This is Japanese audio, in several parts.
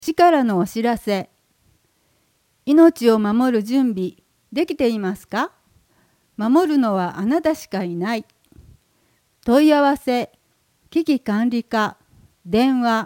市からのお知らせ。命を守る準備できていますか？守るのはあなたしかいない。問い合わせ、危機管理課、電話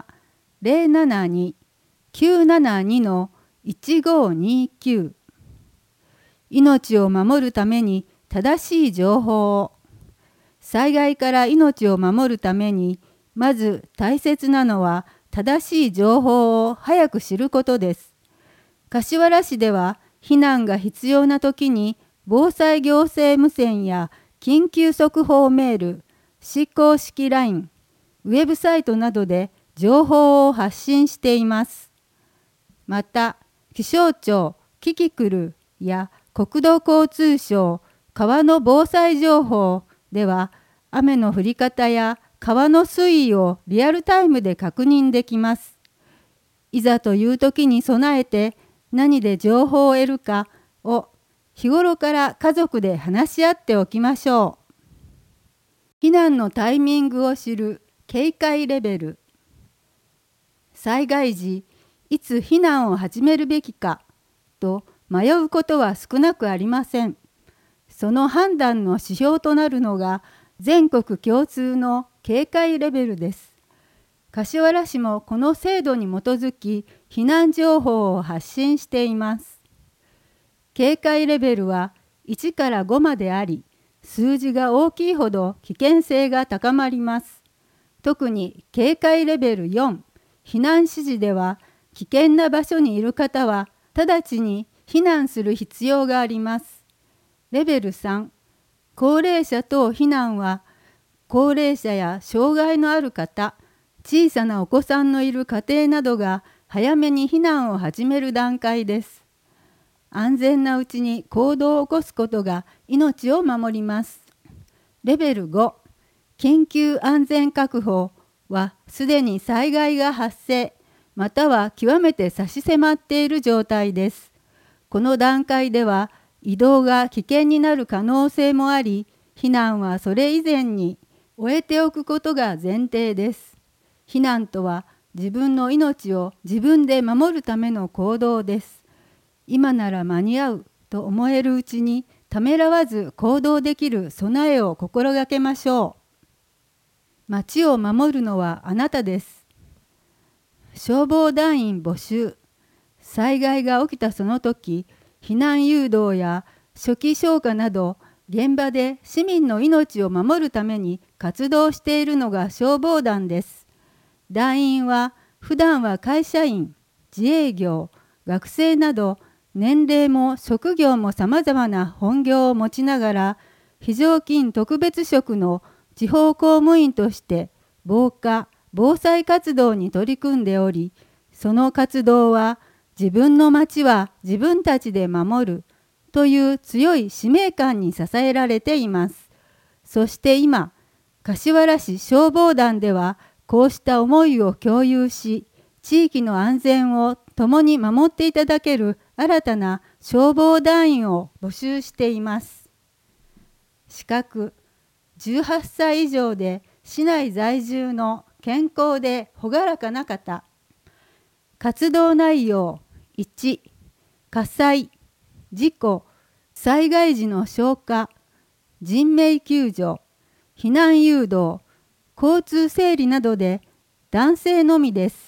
072-972-1529。命を守るために正しい情報を。災害から命を守るために、まず大切なのは正しい情報を早く知ることです。柏原市では避難が必要な時に防災行政無線や緊急速報メール、市公式 LINE、ウェブサイトなどで情報を発信しています。また、気象庁キキクルや国土交通省川の防災情報では雨の降り方や川の水位をリアルタイムで確認できます。いざという時に備えて何で情報を得るかを日頃から家族で話し合っておきましょう。避難のタイミングを知る警戒レベル。災害時、いつ避難を始めるべきかと迷うことは少なくありません。その判断の指標となるのが全国共通の警戒レベルです。柏原市もこの制度に基づき避難情報を発信しています。警戒レベルは1から5まであり、数字が大きいほど危険性が高まります。特に警戒レベル4、避難指示では危険な場所にいる方は直ちに避難する必要があります。レベル3、高齢者等避難は、高齢者や障害のある方、小さなお子さんのいる家庭などが早めに避難を始める段階です。安全なうちに行動を起こすことが命を守ります。レベル5、緊急安全確保はすでに災害が発生、または極めて差し迫っている状態です。この段階では移動が危険になる可能性もあり、避難はそれ以前に終えておくことが前提です。避難とは自分の命を自分で守るための行動です。今なら間に合うと思えるうちにためらわず行動できる備えを心がけましょう。町を守るのはあなたです。消防団員募集。災害が起きたその時、避難誘導や初期消火など現場で市民の命を守るために活動しているのが消防団です。団員は普段は会社員、自営業、学生など年齢も職業もさまざまな本業を持ちながら非常勤特別職の地方公務員として防火・防災活動に取り組んでおり、その活動は自分の町は自分たちで守るという強い使命感に支えられています。そして今、柏原市消防団ではこうした思いを共有し、地域の安全を共に守っていただける新たな消防団員を募集しています。資格、18歳以上で市内在住の健康で朗らかな方。活動内容1、火災、事故、災害時の消火、人命救助、避難誘導、交通整理などで男性のみです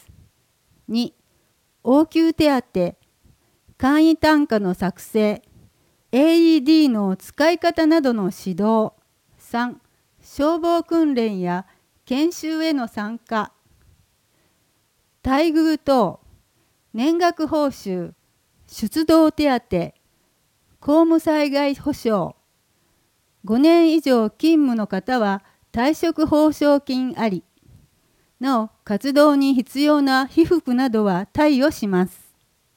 。2、応急手当、簡易単価の作成、AED の使い方などの指導。3、消防訓練や研修への参加。待遇等、年額報酬、出動手当、公務災害保障。5年以上勤務の方は退職報奨金あり。なお、活動に必要な被服などは貸与します。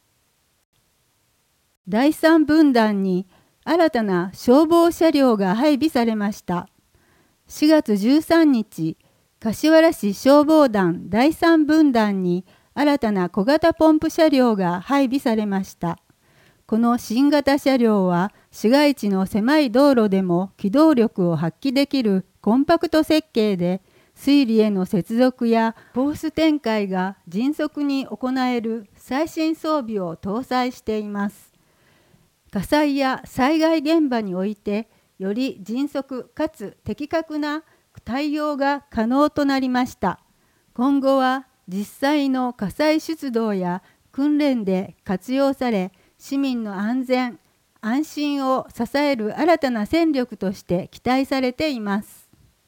第3分団に新たな消防車両が配備されました。4月13日、柏原市消防団第3分団に新たな小型ポンプ車両が配備されました。この新型車両は市街地の狭い道路でも機動力を発揮できるコンパクト設計で、 水利への接続やホース展開が迅速に行える最新装備を搭載しています。火災や災害現場においてより迅速かつ的確な対応が可能となりました。今後は実際の火災出動や訓練で活用され、市民の安全・安心を支える新たな戦力として期待されています。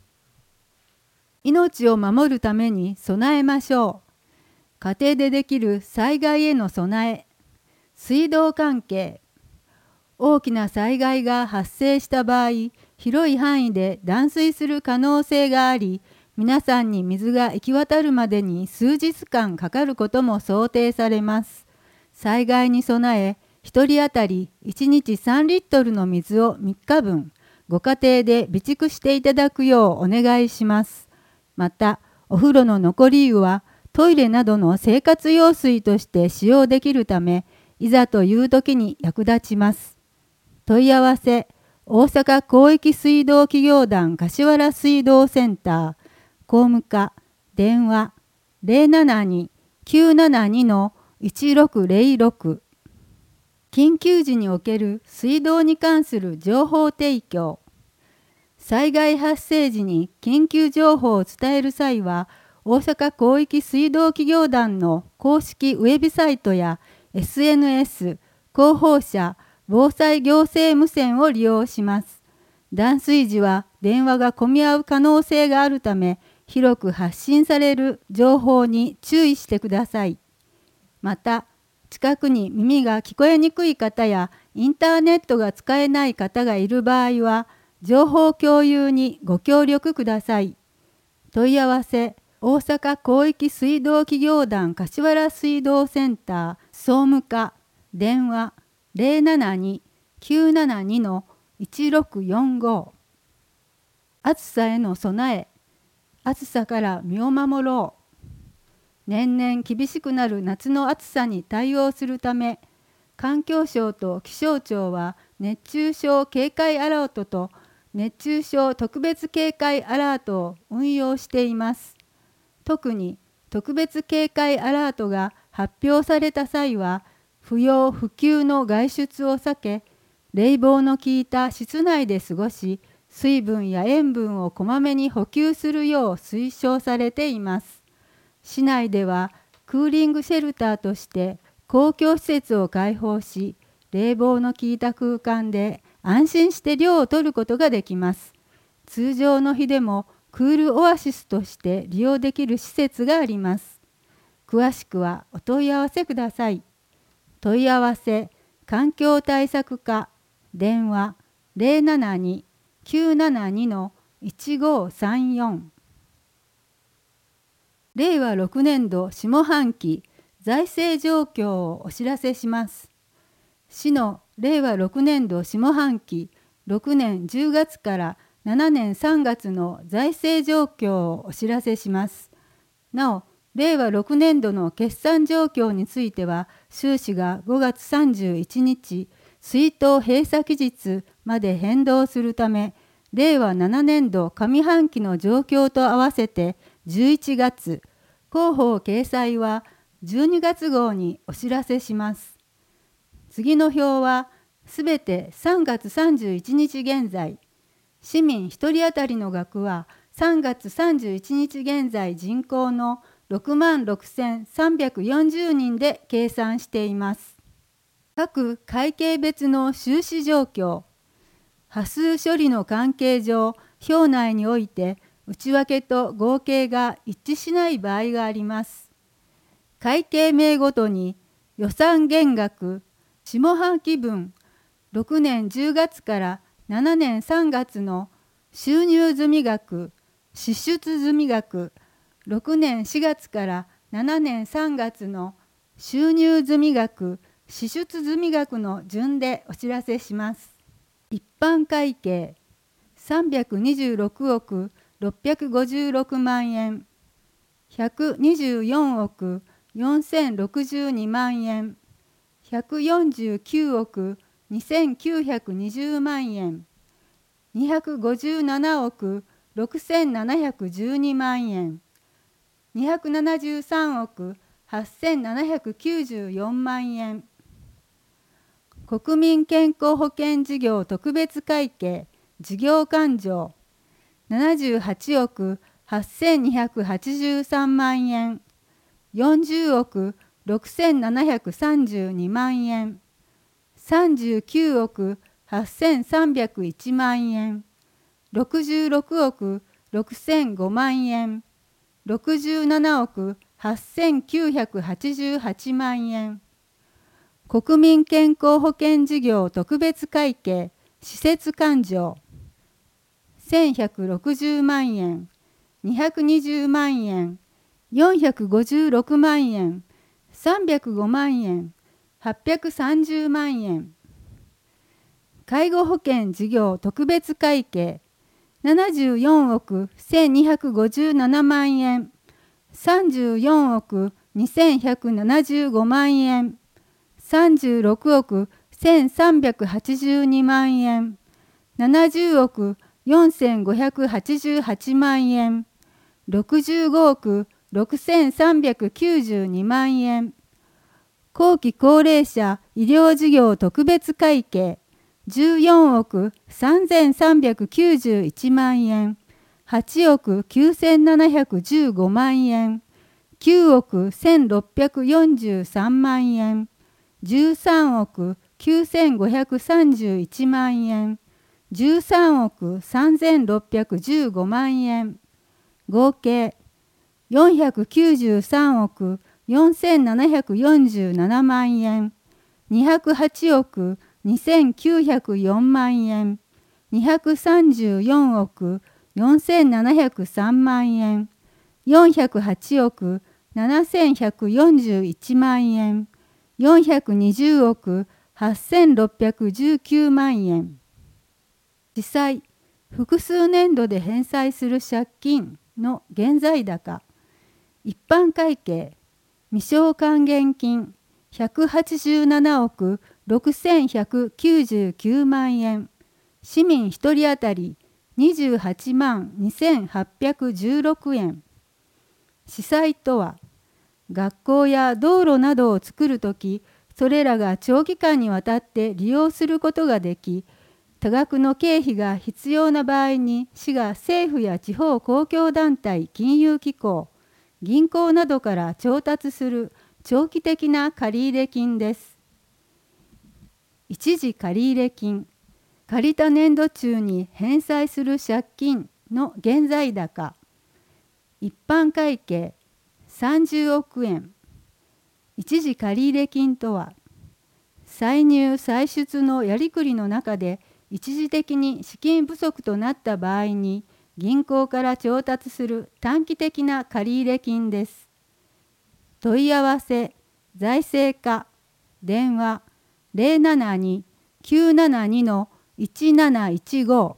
命を守るために備えましょう。家庭でできる災害への備え。水道関係。大きな災害が発生した場合、広い範囲で断水する可能性があり、皆さんに水が行き渡るまでに数日間かかることも想定されます。災害に備え、1人当たり1日3リットルの水を3日分、ご家庭で備蓄していただくようお願いします。また、お風呂の残り湯はトイレなどの生活用水として使用できるため、いざという時に役立ちます。問い合わせ、大阪広域水道企業団柏原水道センター、公務課、電話 072-972-1606。緊急時における水道に関する情報提供。災害発生時に緊急情報を伝える際は、大阪広域水道企業団の公式ウェブサイトや SNS、広報車、防災行政無線を利用します。断水時は電話が混み合う可能性があるため、広く発信される情報に注意してください。また、近くに耳が聞こえにくい方やインターネットが使えない方がいる場合は、情報共有にご協力ください。問い合わせ、大阪広域水道企業団柏原水道センター総務課、電話 072-972-1645。暑さへの備え。暑さから身を守ろう。年々厳しくなる夏の暑さに対応するため、環境省と気象庁は熱中症警戒アラートと熱中症特別警戒アラートを運用しています。特に特別警戒アラートが発表された際は、不要不急の外出を避け、冷房の効いた室内で過ごし、水分や塩分をこまめに補給するよう推奨されています。市内ではクーリングシェルターとして公共施設を開放し、冷房の効いた空間で安心して涼を取ることができます。通常の日でもクールオアシスとして利用できる施設があります。詳しくはお問い合わせください。問い合わせ、環境対策課、電話 072-972-1534。令和6年度下半期財政状況をお知らせします。市の令和6年度下半期6年10月から7年3月の財政状況をお知らせします。なお、令和6年度の決算状況については、収支が5月31日、出納閉鎖期日まで変動するため、令和7年度上半期の状況と合わせて11月、広報掲載は12月号にお知らせします。次の表はすべて3月31日現在、市民1人当たりの額は3月31日現在人口の66,340人で計算しています。各会計別の収支状況。波数処理の関係上、表内において内訳と合計が一致しない場合があります。会計名ごとに予算減額、下半期分、6年10月から7年3月の収入済額、支出済額、6年4月から7年3月の収入済額、支出済額の順でお知らせします。一般会計326億656万円、124億4062万円、149億2920万円、257億 6712万円、273億8794万円。国民健康保険事業特別会計事業勘定78億8283万円、40億6732万円、39億8301万円、66億6005万円、67億8988万円。国民健康保険事業特別会計施設勘定1160万円、220万円、456万円、305万円、830万円。介護保険事業特別会計74億1257万円、34億2175万円、36億1382万円、70億4588万円、65億6392万円。後期高齢者医療事業特別会計14億3391万円、8億9715万円、9億1643万円、13億9531万円、13億3615万円。合計493億4747万円、208億2904万円、234億4703万円、408億7141万円、420億8619万円。実際、複数年度で返済する借金の現在高、一般会計、未償還元金187億6199万円、市民1人当たり28万2816円。司債とは、学校や道路などを作るとき、それらが長期間にわたって利用することができ、多額の経費が必要な場合に市が政府や地方公共団体、金融機構、銀行などから調達する長期的な借入金です。一時借入金、借りた年度中に返済する借金の現在高、一般会計30億円。一時借入金とは、歳入歳出のやりくりの中で一時的に資金不足となった場合に銀行から調達する短期的な借入金です。問い合わせ、財政課、電話072-972-1715。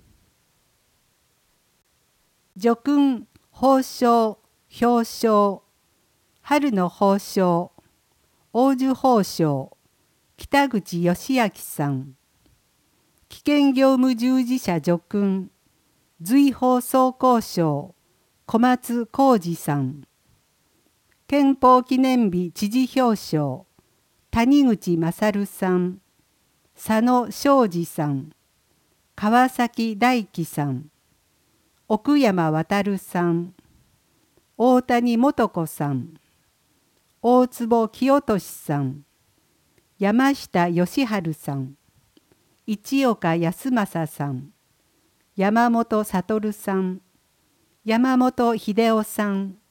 叙勲、褒章、表彰、春の褒章、黄綬褒章、北口義明さん。危険業務従事者叙勲、随法総工賞、小松浩二さん。憲法記念日知事表彰、谷口勝さん、佐野昌司さん、川崎大樹さん、奥山渉さん、大谷素子さん、大坪清俊さん、山下義治さん、市岡康正さん、山本悟さん、山本秀夫さん、